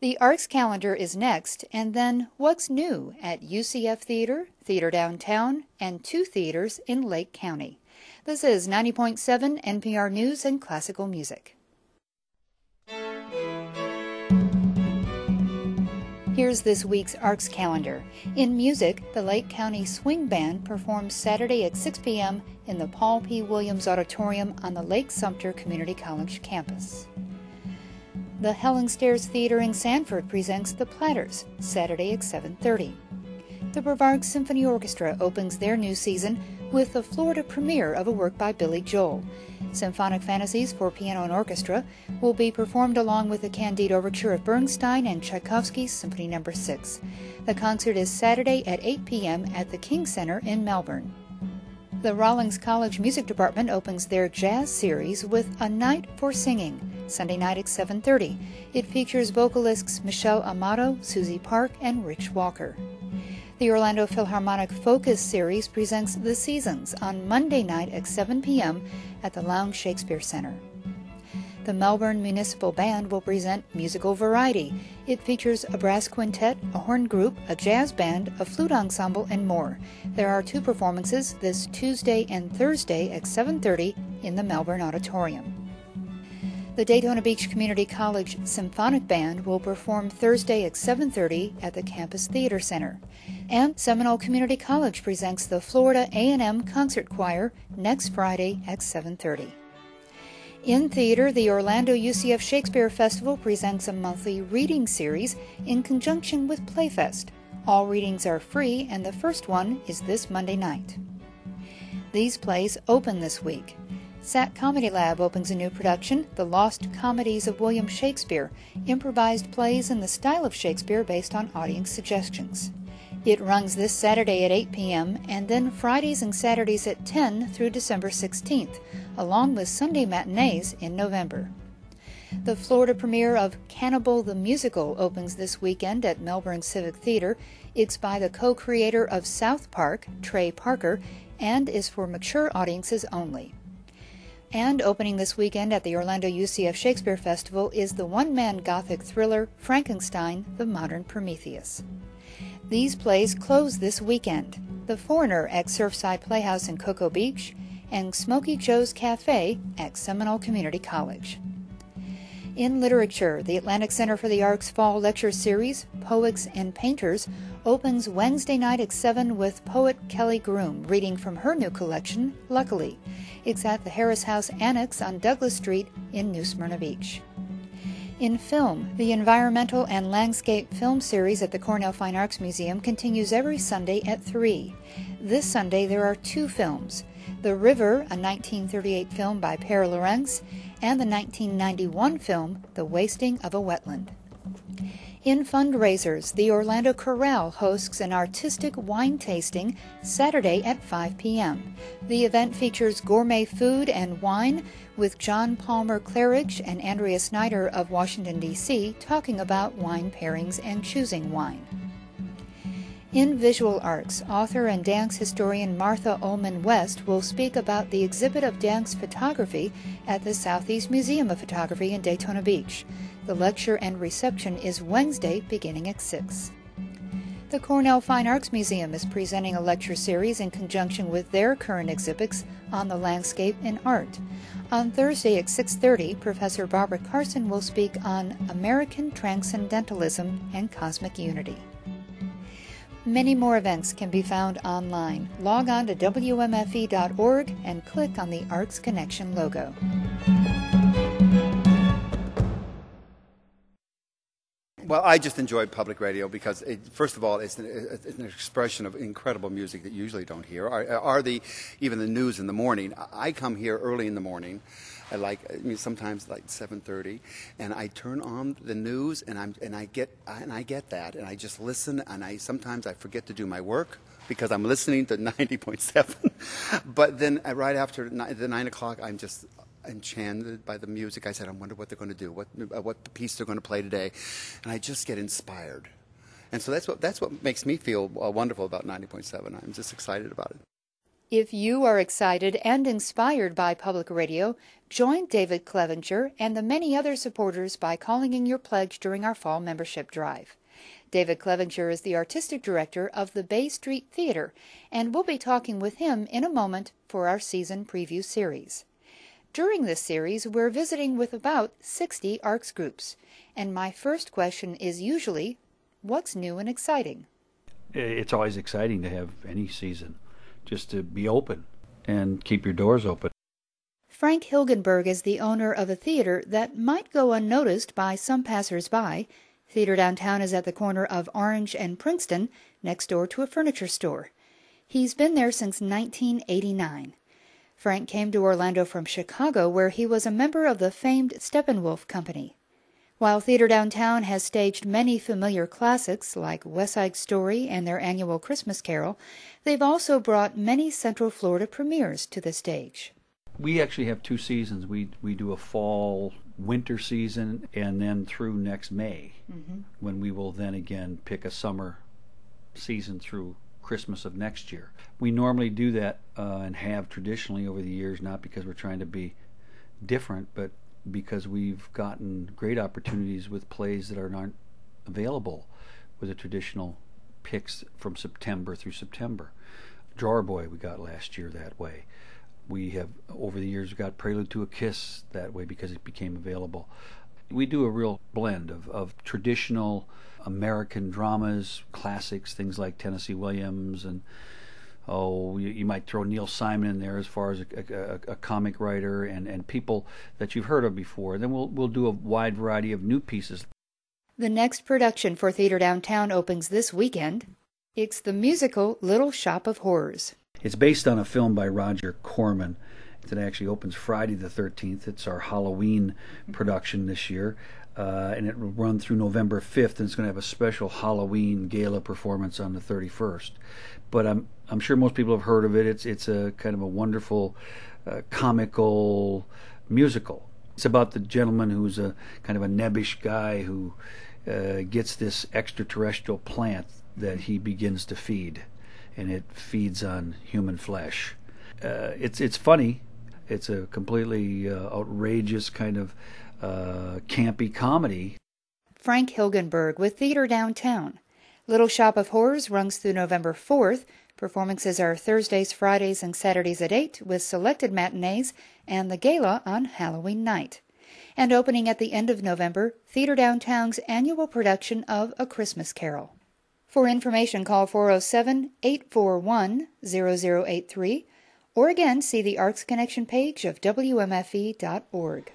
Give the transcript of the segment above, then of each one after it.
The Arts Calendar is next, and then What's New at UCF Theater, Theater Downtown, and 2 theaters in Lake County. This is 90.7 NPR News and Classical Music. Here's this week's Arts Calendar. In music, the Lake County Swing Band performs Saturday at 6 p.m. in the Paul P. Williams Auditorium on the Lake Sumter Community College campus. The Helen Stairs Theater in Sanford presents The Platters, Saturday at 7:30. The Brevard Symphony Orchestra opens their new season with the Florida premiere of a work by Billy Joel. Symphonic Fantasies for Piano and Orchestra will be performed along with the Candide Overture of Bernstein and Tchaikovsky's Symphony No. 6. The concert is Saturday at 8 p.m. at the King Center in Melbourne. The Rawlings College Music Department opens their jazz series with A Night for Singing, Sunday night at 7:30. It features vocalists Michelle Amato, Susie Park, and Rich Walker. The Orlando Philharmonic Focus Series presents The Seasons on Monday night at 7 p.m. at the Lounge Shakespeare Center. The Melbourne Municipal Band will present Musical Variety. It features a brass quintet, a horn group, a jazz band, a flute ensemble, and more. There are 2 performances this Tuesday and Thursday at 7:30 in the Melbourne Auditorium. The Daytona Beach Community College Symphonic Band will perform Thursday at 7:30 at the Campus Theater Center. And Seminole Community College presents the Florida A&M Concert Choir next Friday at 7:30. In theater, the Orlando UCF Shakespeare Festival presents a monthly reading series in conjunction with Playfest. All readings are free, and the first one is this Monday night. These plays open this week. SAT Comedy Lab opens a new production, The Lost Comedies of William Shakespeare, improvised plays in the style of Shakespeare based on audience suggestions. It runs this Saturday at 8 p.m. and then Fridays and Saturdays at 10 through December 16th, along with Sunday matinees in November. The Florida premiere of Cannibal the Musical opens this weekend at Melbourne Civic Theater. It's by the co-creator of South Park, Trey Parker, and is for mature audiences only. And opening this weekend at the Orlando UCF Shakespeare Festival is the one-man Gothic thriller Frankenstein, the Modern Prometheus. These plays close this weekend. The Foreigner at Surfside Playhouse in Cocoa Beach and Smokey Joe's Cafe at Seminole Community College. In literature, the Atlantic Center for the Arts Fall Lecture Series, Poets and Painters, opens Wednesday night at 7 with poet Kelly Groom reading from her new collection, Luckily. It's at the Harris House Annex on Douglas Street in New Smyrna Beach. In film, the Environmental and Landscape Film Series at the Cornell Fine Arts Museum continues every Sunday at 3. This Sunday there are 2 films, The River, a 1938 film by Pere Lorentz, and the 1991 film, The Wasting of a Wetland. In fundraisers, the Orlando Chorale hosts an artistic wine tasting Saturday at 5 p.m. The event features gourmet food and wine with John Palmer Claridge and Andrea Snyder of Washington, D.C. talking about wine pairings and choosing wine. In visual arts, author and dance historian Martha Ullman West will speak about the exhibit of dance photography at the Southeast Museum of Photography in Daytona Beach. The lecture and reception is Wednesday beginning at 6. The Cornell Fine Arts Museum is presenting a lecture series in conjunction with their current exhibits on the landscape and art. On Thursday at 6:30, Professor Barbara Carson will speak on American Transcendentalism and Cosmic Unity. Many more events can be found online. Log on to WMFE.org and click on the Arts Connection logo. Well, I just enjoy public radio because, first of all, it's an expression of incredible music that you usually don't hear. Even the news in the morning. I come here early in the morning, sometimes like 7:30, and I turn on the news, and I get that, and I just listen, and sometimes I forget to do my work because I'm listening to 90.7. But then right after the 9 o'clock, I'm just enchanted by the music. I said, I wonder what they're going to do, what piece they're going to play today, and I just get inspired. And so that's what makes me feel wonderful about 90.7. I'm just excited about it. If you are excited and inspired by public radio, join David Clevenger and the many other supporters by calling in your pledge during our fall membership drive. David Clevenger is the artistic director of the Bay Street Theater, and we'll be talking with him in a moment for our season preview series. During this series, we're visiting with about 60 ARCS groups, and my first question is usually, what's new and exciting? It's always exciting to have any season, just to be open and keep your doors open. Frank Hilgenberg is the owner of a theater that might go unnoticed by some passers-by. Theater Downtown is at the corner of Orange and Princeton, next door to a furniture store. He's been there since 1989. Frank came to Orlando from Chicago, where he was a member of the famed Steppenwolf Company. While Theater Downtown has staged many familiar classics like West Side Story and their annual Christmas Carol, they've also brought many Central Florida premieres to the stage. We actually have two seasons. We do a fall winter season and then through next May, when we will then again pick a summer season through Christmas of next year. We normally do that and have traditionally over the years, not because we're trying to be different, but because we've gotten great opportunities with plays that aren't available with the traditional picks from September through September. Drawer Boy we got last year that way. We have, over the years, got Prelude to a Kiss that way because it became available. We do a real blend of traditional American dramas, classics, things like Tennessee Williams, and you might throw Neil Simon in there as far as a comic writer and people that you've heard of before. Then we'll do a wide variety of new pieces. The next production for Theater Downtown opens this weekend. It's the musical Little Shop of Horrors. It's based on a film by Roger Corman. It actually opens Friday the 13th. It's our Halloween production this year. And it will run through November 5th, and it's going to have a special Halloween gala performance on the 31st. But I'm sure most people have heard of it. It's a kind of a wonderful comical musical. It's about the gentleman who's a kind of a nebbish guy who gets this extraterrestrial plant that he begins to feed, and it feeds on human flesh. It's funny. It's a completely outrageous kind of campy comedy. Frank Hilgenberg with Theater Downtown. Little Shop of Horrors runs through November 4th. Performances are Thursdays, Fridays, and Saturdays at 8, with selected matinees and the gala on Halloween night. And opening at the end of November, Theater Downtown's annual production of A Christmas Carol. For information, call 407-841-0083, or again, see the Arts Connection page of WMFE.org.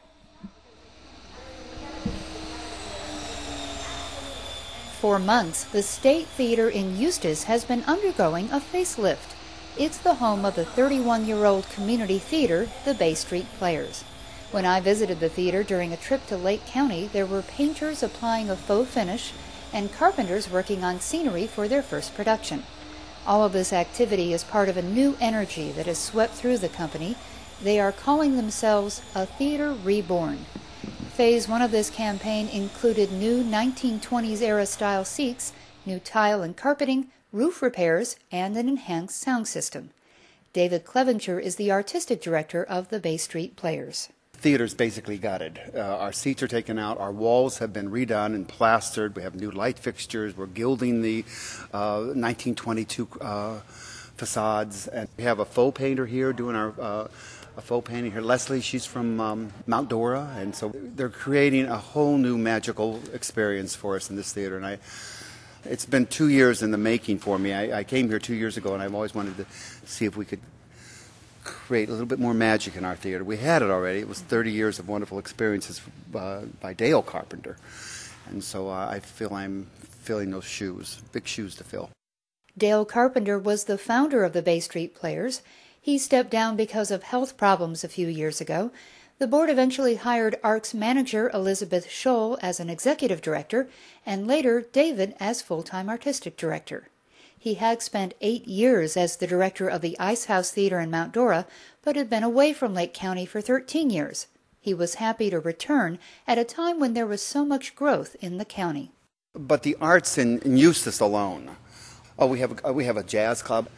For months, the State Theater in Eustis has been undergoing a facelift. It's the home of the 31-year-old community theater, the Bay Street Players. When I visited the theater during a trip to Lake County, there were painters applying a faux finish and carpenters working on scenery for their first production. All of this activity is part of a new energy that has swept through the company. They are calling themselves a Theater Reborn. Phase 1 of this campaign included new 1920s-era style seats, new tile and carpeting, roof repairs, and an enhanced sound system. David Clevenger is the artistic director of the Bay Street Players. Theater's basically gutted. Our seats are taken out. Our walls have been redone and plastered. We have new light fixtures. We're gilding the 1922 facades. And we have a faux painter here doing a faux painting here. Leslie, she's from Mount Dora, and so they're creating a whole new magical experience for us in this theater. And it's been 2 years in the making for me. I came here 2 years ago, and I've always wanted to see if we could create a little bit more magic in our theater. We had it already. It was 30 years of wonderful experiences by Dale Carpenter. And so I feel I'm filling those shoes, big shoes to fill. Dale Carpenter was the founder of the Bay Street Players. He stepped down because of health problems a few years ago. The board eventually hired ARCS manager Elizabeth Scholl as an executive director, and later David as full-time artistic director. He had spent 8 years as the director of the Ice House Theater in Mount Dora, but had been away from Lake County for 13 years. He was happy to return at a time when there was so much growth in the county. But the arts in Eustis alone. We have a jazz club.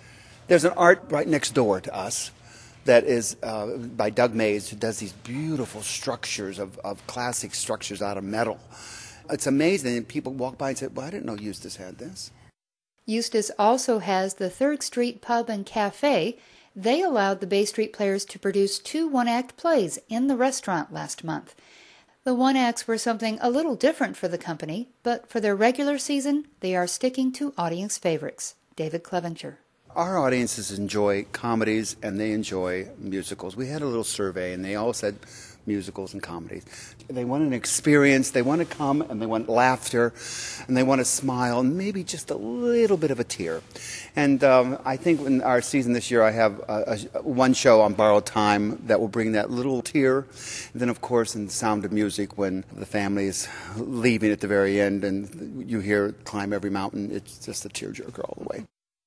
There's an art right next door to us that is by Doug Mays, who does these beautiful structures of classic structures out of metal. It's amazing. And people walk by and say, well, I didn't know Eustis had this. Eustis also has the 3rd Street Pub and Cafe. They allowed the Bay Street Players to produce 2 one-act plays in the restaurant last month. The one-acts were something a little different for the company, but for their regular season, they are sticking to audience favorites. David Clevenger. Our audiences enjoy comedies and they enjoy musicals. We had a little survey and they all said musicals and comedies. They want an experience, they want to come and they want laughter and they want to smile and maybe just a little bit of a tear. And I think in our season this year I have one show on Borrowed Time that will bring that little tear. And then of course in The Sound of Music, when the family is leaving at the very end and you hear Climb Every Mountain, it's just a tearjerker all the way.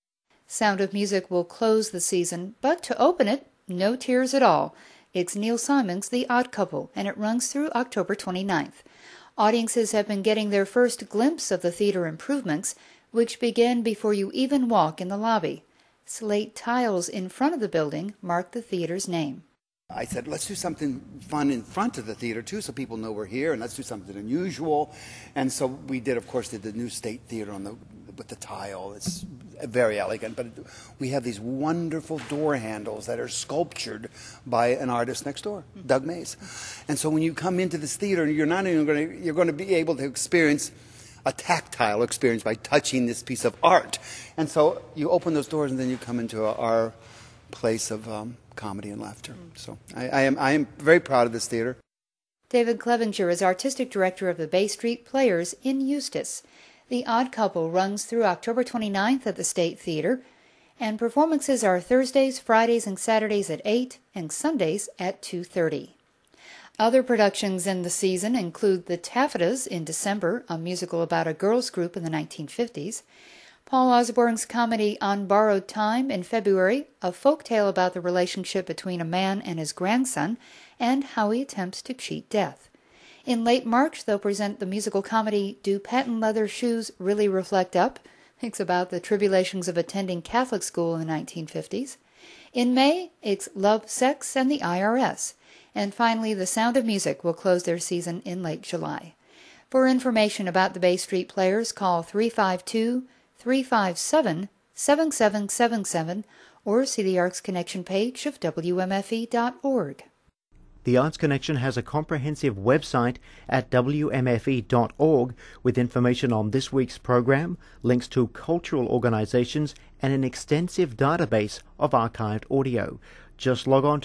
Sound of Music will close the season, but to open it, no tears at all. It's Neil Simon's The Odd Couple, and it runs through October 29th. Audiences have been getting their first glimpse of the theater improvements, which begin before you even walk in the lobby. Slate tiles in front of the building mark the theater's name. I said, let's do something fun in front of the theater, too, so people know we're here, and let's do something unusual. And so we did, of course, the new State Theater with the tile. It's very elegant, but we have these wonderful door handles that are sculptured by an artist next door, Doug Mays. And so when you come into this theater, you're going to be able to experience a tactile experience by touching this piece of art. And so you open those doors, and then you come into our place of comedy and laughter. So I am very proud of this theater. David Clevenger is artistic director of the Bay Street Players in Eustis. The Odd Couple runs through October 29th at the State Theater, and performances are Thursdays, Fridays, and Saturdays at 8 and Sundays at 2:30. Other productions in the season include The Taffetas in December, a musical about a girls' group in the 1950s, Paul Osborne's comedy On Borrowed Time in February, a folk tale about the relationship between a man and his grandson and how he attempts to cheat death. In late March, they'll present the musical comedy Do Patent Leather Shoes Really Reflect Up? It's about the tribulations of attending Catholic school in the 1950s. In May, it's Love, Sex, and the IRS. And finally, The Sound of Music will close their season in late July. For information about the Bay Street Players, call 352-357-7777 or see the Arts Connection page of WMFE.org. The Arts Connection has a comprehensive website at wmfe.org with information on this week's program, links to cultural organizations, and an extensive database of archived audio. Just log on to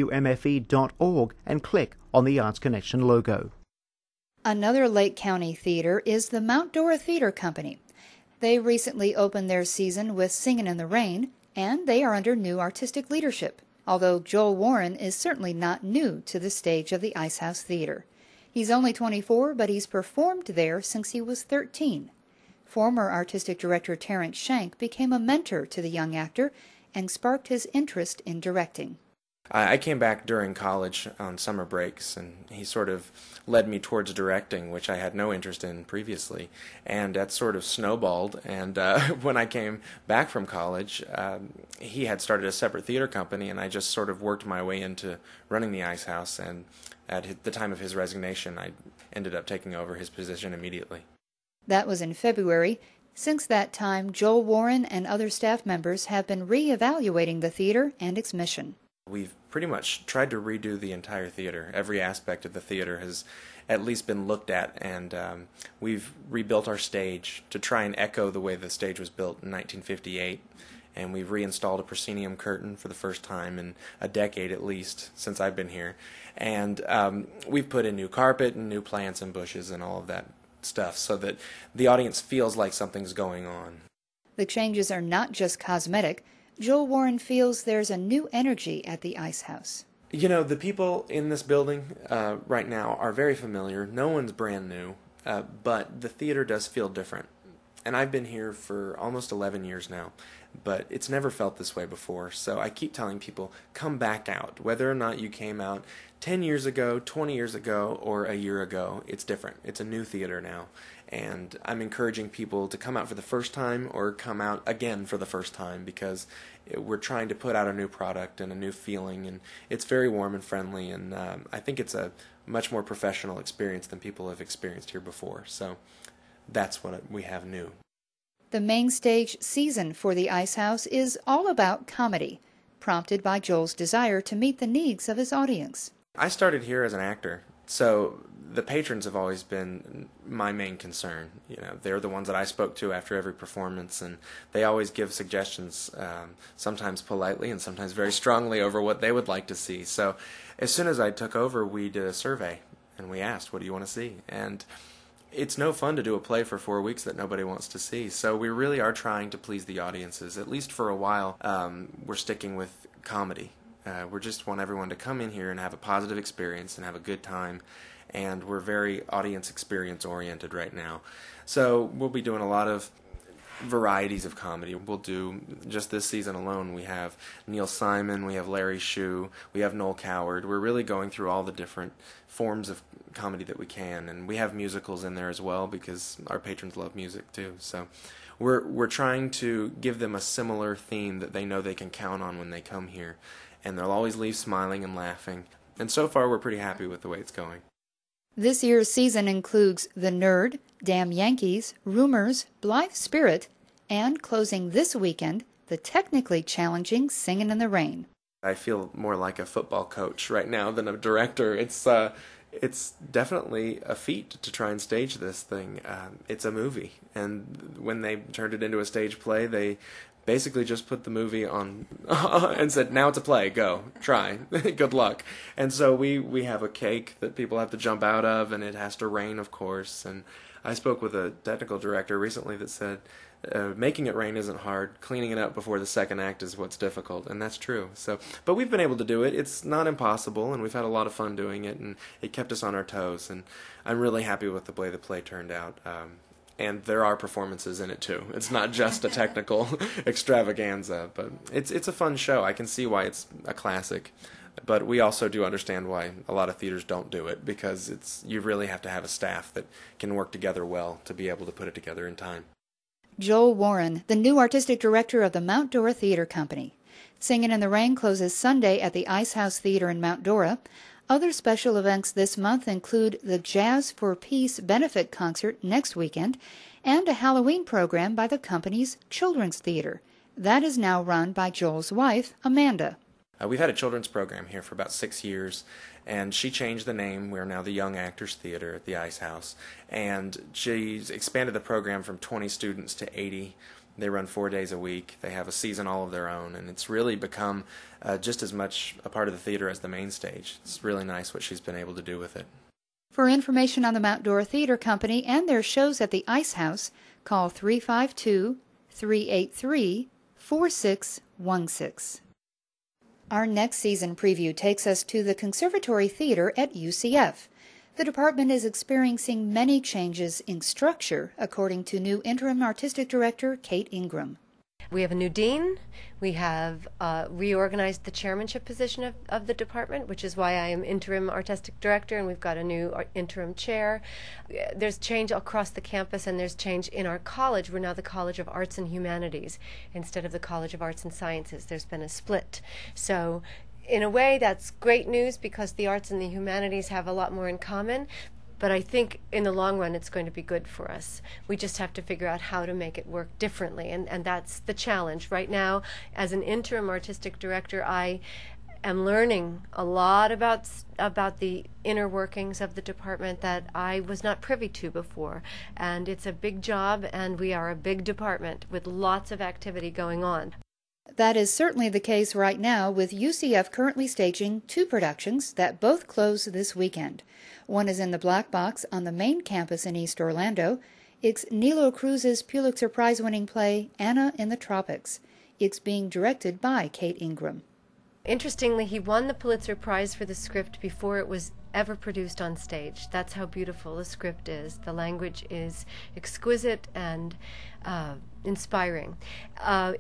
wmfe.org and click on the Arts Connection logo. Another Lake County theater is the Mount Dora Theater Company. They recently opened their season with Singin' in the Rain, and they are under new artistic leadership. Although Joel Warren is certainly not new to the stage of the Ice House Theater. He's only 24, but he's performed there since he was 13. Former artistic director Terrence Shank became a mentor to the young actor and sparked his interest in directing. I came back during college on summer breaks, and he sort of led me towards directing, which I had no interest in previously, and that sort of snowballed. And when I came back from college, he had started a separate theater company, and I just sort of worked my way into running the Ice House, and at the time of his resignation, I ended up taking over his position immediately. That was in February. Since that time, Joel Warren and other staff members have been re-evaluating the theater and its mission. We've pretty much tried to redo the entire theater. Every aspect of the theater has at least been looked at, and we've rebuilt our stage to try and echo the way the stage was built in 1958. And we've reinstalled a proscenium curtain for the first time in a decade at least since I've been here. And we've put in new carpet and new plants and bushes and all of that stuff so that the audience feels like something's going on. The changes are not just cosmetic. Joel Warren feels there's a new energy at the Ice House. You know, the people in this building right now are very familiar. No one's brand new, but the theater does feel different. And I've been here for almost 11 years now, but it's never felt this way before. So I keep telling people, come back out. Whether or not you came out 10 years ago, 20 years ago, or a year ago, it's different. It's a new theater now. And I'm encouraging people to come out for the first time or come out again for the first time, because we're trying to put out a new product and a new feeling, and it's very warm and friendly, and I think it's a much more professional experience than people have experienced here before. So that's what we have new. The main stage season for the Ice House is all about comedy, prompted by Joel's desire to meet the needs of his audience. I started here as an actor, so the patrons have always been my main concern. You know, they're the ones that I spoke to after every performance, and they always give suggestions, sometimes politely and sometimes very strongly, over what they would like to see. So as soon as I took over, we did a survey, and we asked, what do you want to see? And it's no fun to do a play for 4 weeks that nobody wants to see. So we really are trying to please the audiences. At least for a while, we're sticking with comedy. We just want everyone to come in here and have a positive experience and have a good time. And we're very audience experience oriented right now. So we'll be doing a lot of varieties of comedy. We'll do, just this season alone, we have Neil Simon, we have Larry Shue, we have Noel Coward. We're really going through all the different forms of comedy that we can, and we have musicals in there as well, because our patrons love music too. So we're trying to give them a similar theme that they know they can count on when they come here, and they'll always leave smiling and laughing. And so far we're pretty happy with the way it's going. This year's season includes The Nerd, Damn Yankees, Rumors, Blithe Spirit, and closing this weekend, the technically challenging Singin' in the Rain. I feel more like a football coach right now than a director. It's definitely a feat to try and stage this thing. It's a movie, and when they turned it into a stage play, they basically just put the movie on and said, now it's a play, go, try, good luck. And so we have a cake that people have to jump out of, and it has to rain, of course. And I spoke with a technical director recently that said, making it rain isn't hard, cleaning it up before the second act is what's difficult, and that's true. So, but we've been able to do it. It's not impossible, and we've had a lot of fun doing it, and it kept us on our toes, and I'm really happy with the way the play turned out. And there are performances in it too. It's not just a technical extravaganza, but it's a fun show. I can see why it's a classic, but we also do understand why a lot of theaters don't do it, because you really have to have a staff that can work together well to be able to put it together in time. Joel Warren, the new artistic director of the Mount Dora Theater Company. Singin' in the Rain closes Sunday at the Ice House Theater in Mount Dora. Other special events this month include the Jazz for Peace benefit concert next weekend and a Halloween program by the company's Children's Theater. That is now run by Joel's wife, Amanda. We've had a children's program here for about 6 years, and she changed the name. We're now the Young Actors Theater at the Ice House, and she's expanded the program from 20 students to 80. They run 4 days a week. They have a season all of their own, and it's really become just as much a part of the theater as the main stage. It's really nice what she's been able to do with it. For information on the Mount Dora Theater Company and their shows at the Ice House, call 352-383-4616. Our next season preview takes us to the Conservatory Theater at UCF. The department is experiencing many changes in structure, according to new interim artistic director Kate Ingram. We have a new dean. We have reorganized the chairmanship position of the department, which is why I am interim artistic director, and we've got a new interim chair. There's change across the campus, and there's change in our college. We're now the College of Arts and Humanities instead of the College of Arts and Sciences. There's been a split. So in a way, that's great news, because the arts and the humanities have a lot more in common. But I think in the long run, it's going to be good for us. We just have to figure out how to make it work differently, and that's the challenge. Right now, as an interim artistic director, I am learning a lot about the inner workings of the department that I was not privy to before. And it's a big job, and we are a big department with lots of activity going on. That is certainly the case right now, with UCF currently staging 2 productions that both close this weekend. One is in the Black Box on the main campus in East Orlando. It's Nilo Cruz's Pulitzer Prize-winning play, Anna in the Tropics. It's being directed by Kate Ingram. Interestingly, he won the Pulitzer Prize for the script before it was ever produced on stage. That's how beautiful the script is. The language is exquisite and inspiring.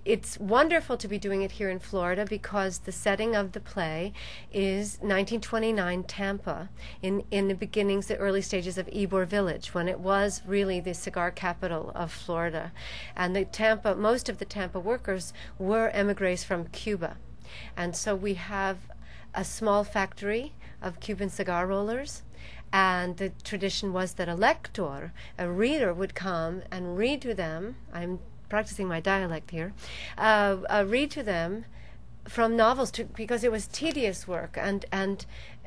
it's wonderful to be doing it here in Florida because the setting of the play is 1929 Tampa, in the beginnings, the early stages of Ybor Village, when it was really the cigar capital of Florida. And most of the Tampa workers were emigres from Cuba. And so we have a small factory of Cuban cigar rollers, and the tradition was that a lector, a reader, would come and read to them, I'm practicing my dialect here, read to them from novels, because it was tedious work and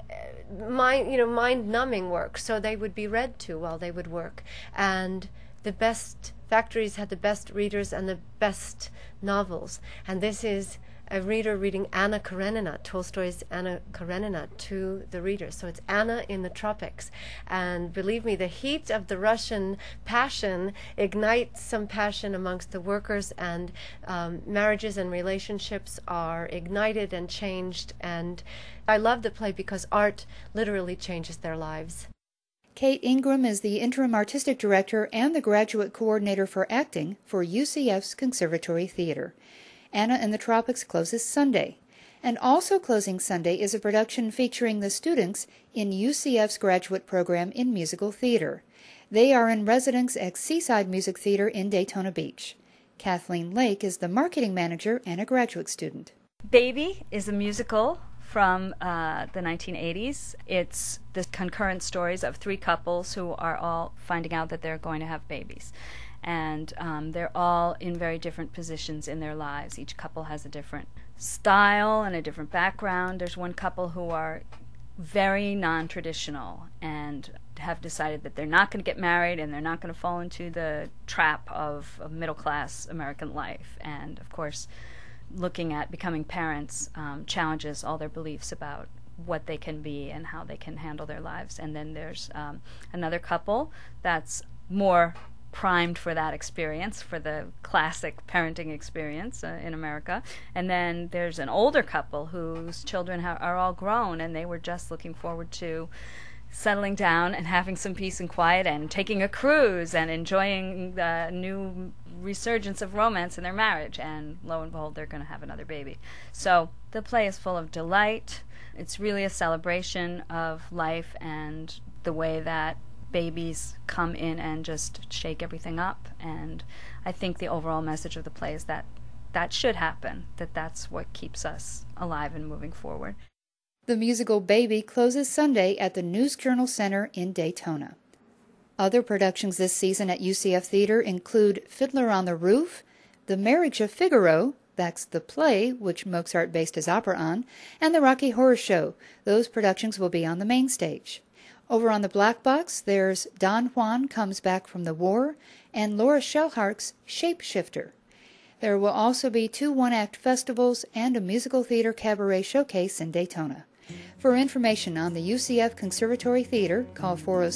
mind-numbing work, so they would be read to while they would work. And the best factories had the best readers and the best novels, and this is a reader reading Anna Karenina, Tolstoy's Anna Karenina, to the reader. So it's Anna in the tropics. And believe me, the heat of the Russian passion ignites some passion amongst the workers, and marriages and relationships are ignited and changed. And I love the play because art literally changes their lives. Kate Ingram is the interim artistic director and the graduate coordinator for acting for UCF's Conservatory Theater. Anna in the Tropics closes Sunday. And also closing Sunday is a production featuring the students in UCF's graduate program in musical theater. They are in residence at Seaside Music Theater in Daytona Beach. Kathleen Lake is the marketing manager and a graduate student. Baby is a musical from the 1980s. It's the concurrent stories of three couples who are all finding out that they're going to have babies. And they're all in very different positions in their lives. Each couple has a different style and a different background. There's one couple who are very non-traditional and have decided that they're not going to get married and they're not going to fall into the trap of middle-class American life. And, of course, looking at becoming parents challenges all their beliefs about what they can be and how they can handle their lives. And then there's another couple that's more primed for that experience, for the classic parenting experience in America. And then there's an older couple whose children are all grown, and they were just looking forward to settling down and having some peace and quiet and taking a cruise and enjoying the new resurgence of romance in their marriage. And lo and behold, they're going to have another baby. So the play is full of delight. It's really a celebration of life and the way that babies come in and just shake everything up. And I think the overall message of the play is that that should happen, that's what keeps us alive and moving forward. The musical Baby closes Sunday at the News Journal Center in Daytona. Other productions this season at UCF Theater include Fiddler on the Roof, The Marriage of Figaro, that's the play which Mozart based his opera on, and The Rocky Horror Show. Those productions will be on the main stage. Over on the Black Box, there's Don Juan Comes Back from the War and Laura Shellhart's Shapeshifter. There will also be 2 one-act festivals and a musical theater cabaret showcase in Daytona. For information on the UCF Conservatory Theater, call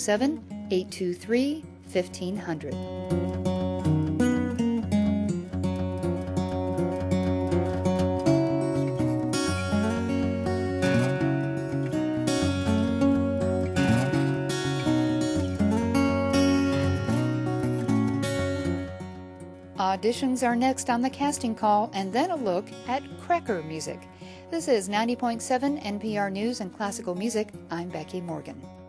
407-823-1500. Auditions are next on the casting call, and then a look at Cracker Music. This is 90.7 NPR News and Classical Music. I'm Becky Morgan.